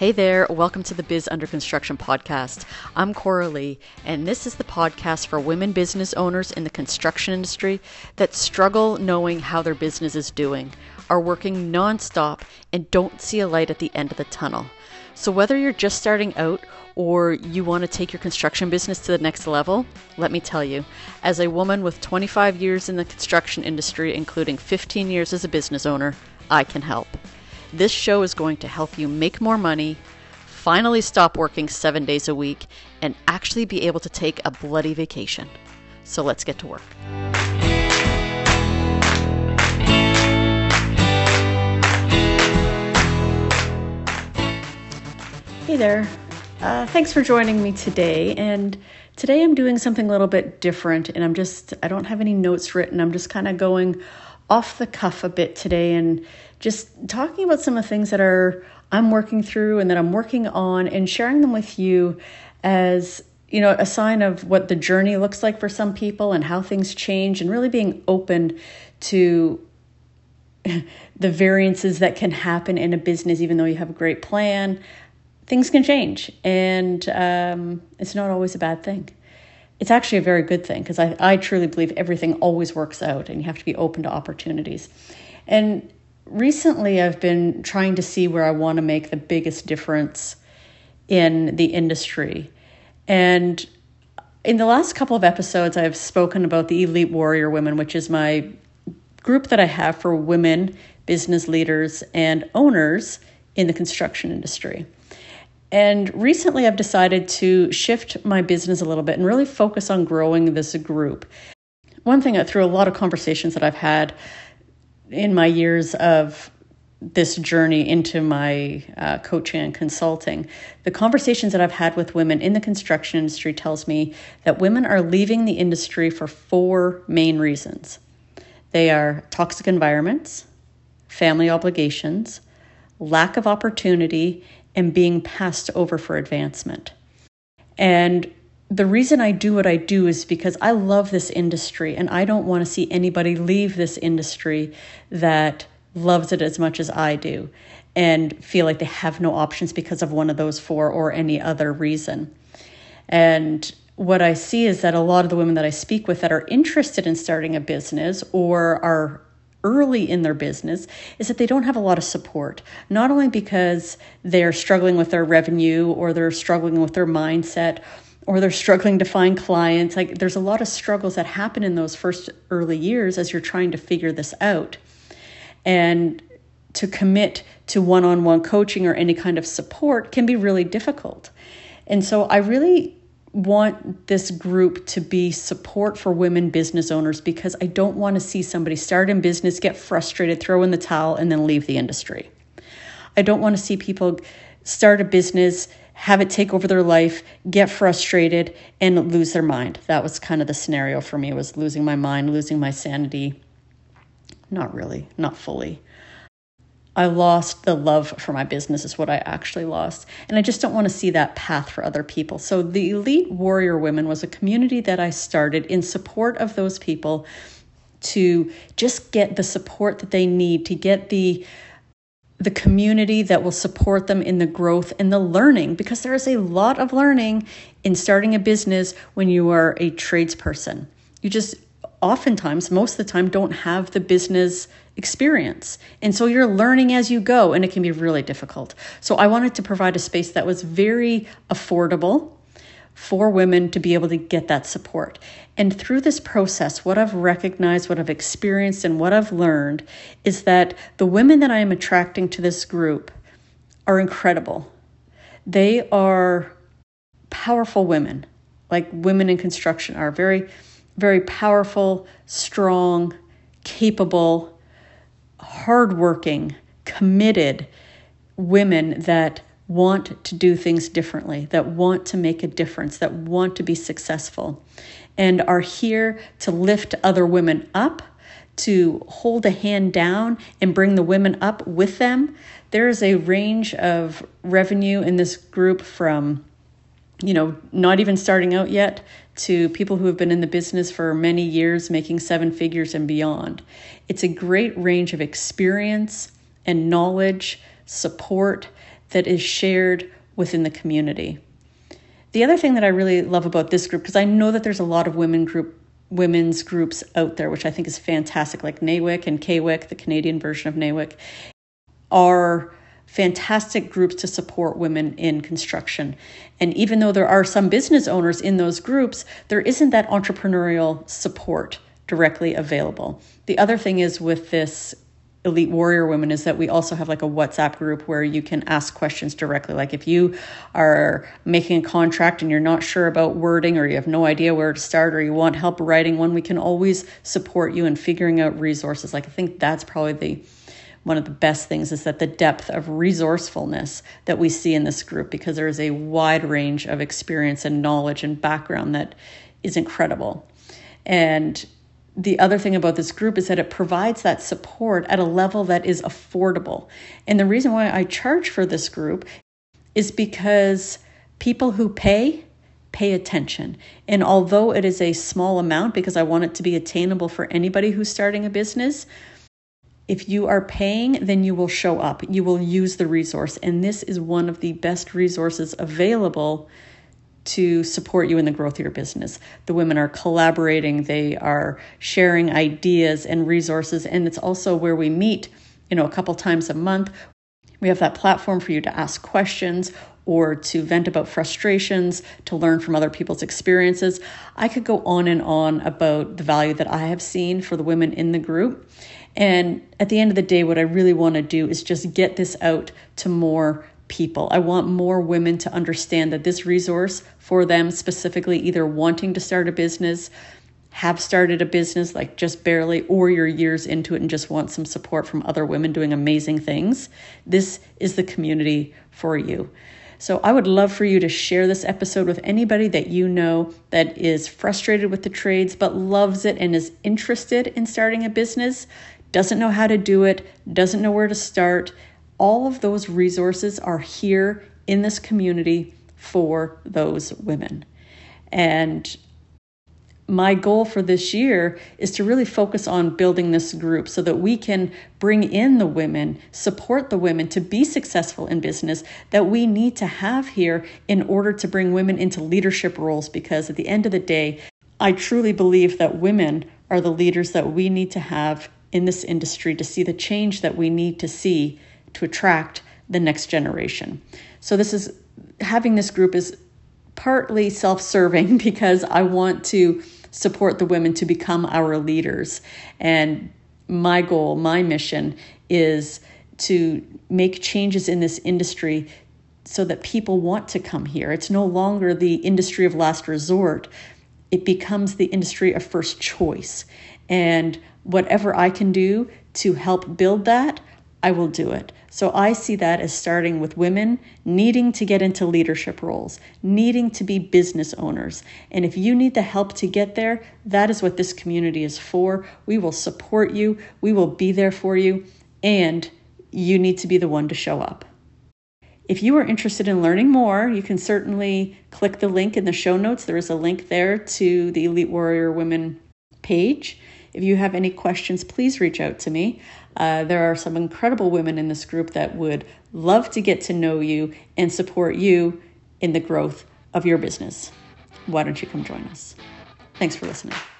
Hey there, welcome to the Biz Under Construction podcast. I'm Cora Lee, and this is the podcast for women business owners in the construction industry that struggle knowing how their business is doing, are working nonstop, and don't see a light at the end of the tunnel. So whether you're just starting out or you want to take your construction business to the next level, let me tell you, as a woman with 25 years in the construction industry, including 15 years as a business owner, I can help. This show is going to help you make more money, finally stop working 7 days a week, and actually be able to take a bloody vacation. So let's get to work. Hey there. Thanks for joining me today. And today I'm doing something a little bit different, and I don't have any notes written. I'm just kind of going off the cuff a bit today and just talking about some of the things that I'm working through and that I'm working on, and sharing them with you as, a sign of what the journey looks like for some people and how things change, and really being open to the variances that can happen in a business. Even though you have a great plan, things can change, and it's not always a bad thing. It's actually a very good thing, because I truly believe everything always works out, and you have to be open to opportunities. And recently I've been trying to see where I want to make the biggest difference in the industry. And in the last couple of episodes, I've spoken about the Elite Warrior Women, which is my group that I have for women business leaders and owners in the construction industry. And recently I've decided to shift my business a little bit and really focus on growing this group. One thing, through a lot of conversations that I've had in my years of this journey into my coaching and consulting, the conversations that I've had with women in the construction industry tells me that women are leaving the industry for 4 main reasons. They are toxic environments, family obligations, lack of opportunity, and being passed over for advancement. And the reason I do what I do is because I love this industry, and I don't want to see anybody leave this industry that loves it as much as I do and feel like they have no options because of one of those 4 or any other reason. And what I see is that a lot of the women that I speak with that are interested in starting a business or are early in their business is that they don't have a lot of support, not only because they're struggling with their revenue, or they're struggling with their mindset, or they're struggling to find clients. Like, there's a lot of struggles that happen in those first early years as you're trying to figure this out. And to commit to one-on-one coaching or any kind of support can be really difficult. And so I really want this group to be support for women business owners, because I don't want to see somebody start in business, get frustrated, throw in the towel, and then leave the industry. I don't want to see people start a business, have it take over their life, get frustrated, and lose their mind. That was kind of the scenario for me, was losing my mind, losing my sanity. Not really, not fully. I lost the love for my business is what I actually lost. And I just don't want to see that path for other people. So the Elite Warrior Women was a community that I started in support of those people to just get the support that they need, to get the community that will support them in the growth and the learning, because there is a lot of learning in starting a business when you are a tradesperson. You just oftentimes, most of the time, don't have the business experience. And so you're learning as you go, and it can be really difficult. So I wanted to provide a space that was very affordable for women to be able to get that support. And through this process, what I've recognized, what I've experienced, and what I've learned is that the women that I am attracting to this group are incredible. They are powerful women, like women in construction are very, very powerful, strong, capable, hardworking, committed women that want to do things differently, that want to make a difference, that want to be successful, and are here to lift other women up, to hold a hand down and bring the women up with them. There is a range of revenue in this group from, not even starting out yet, to people who have been in the business for many years, making 7 figures and beyond. It's a great range of experience and knowledge, support that is shared within the community. The other thing that I really love about this group, because I know that there's a lot of women's groups out there, which I think is fantastic, like NAWIC and KWIC, the Canadian version of NAWIC, are fantastic groups to support women in construction. And even though there are some business owners in those groups, there isn't that entrepreneurial support directly available. The other thing is with this Elite Warrior Women is that we also have like a WhatsApp group where you can ask questions directly. Like if you are making a contract and you're not sure about wording, or you have no idea where to start, or you want help writing one, we can always support you in figuring out resources. Like I think that's probably one of the best things, is that the depth of resourcefulness that we see in this group, because there is a wide range of experience and knowledge and background that is incredible. And the other thing about this group is that it provides that support at a level that is affordable. And the reason why I charge for this group is because people who pay attention. And although it is a small amount, because I want it to be attainable for anybody who's starting a business, if you are paying, then you will show up. You will use the resource. And this is one of the best resources available to support you in the growth of your business. The women are collaborating. They are sharing ideas and resources. And it's also where we meet, a couple times a month. We have that platform for you to ask questions or to vent about frustrations, to learn from other people's experiences. I could go on and on about the value that I have seen for the women in the group. And at the end of the day, what I really want to do is just get this out to more people. I want more women to understand that this resource for them specifically, either wanting to start a business, have started a business like just barely, or you're years into it and just want some support from other women doing amazing things, this is the community for you. So I would love for you to share this episode with anybody that you know that is frustrated with the trades, but loves it and is interested in starting a business, doesn't know how to do it, doesn't know where to start. All of those resources are here in this community for those women. And my goal for this year is to really focus on building this group so that we can bring in the women, support the women to be successful in business that we need to have here in order to bring women into leadership roles. Because at the end of the day, I truly believe that women are the leaders that we need to have in this industry to see the change that we need to see to attract the next generation. So having this group is partly self-serving because I want to support the women to become our leaders. And my goal, my mission is to make changes in this industry so that people want to come here. It's no longer the industry of last resort. It becomes the industry of first choice. And whatever I can do to help build that, I will do it. So I see that as starting with women needing to get into leadership roles, needing to be business owners. And if you need the help to get there, that is what this community is for. We will support you. We will be there for you. And you need to be the one to show up. If you are interested in learning more, you can certainly click the link in the show notes. There is a link there to the Elite Warrior Women page. If you have any questions, please reach out to me. There are some incredible women in this group that would love to get to know you and support you in the growth of your business. Why don't you come join us? Thanks for listening.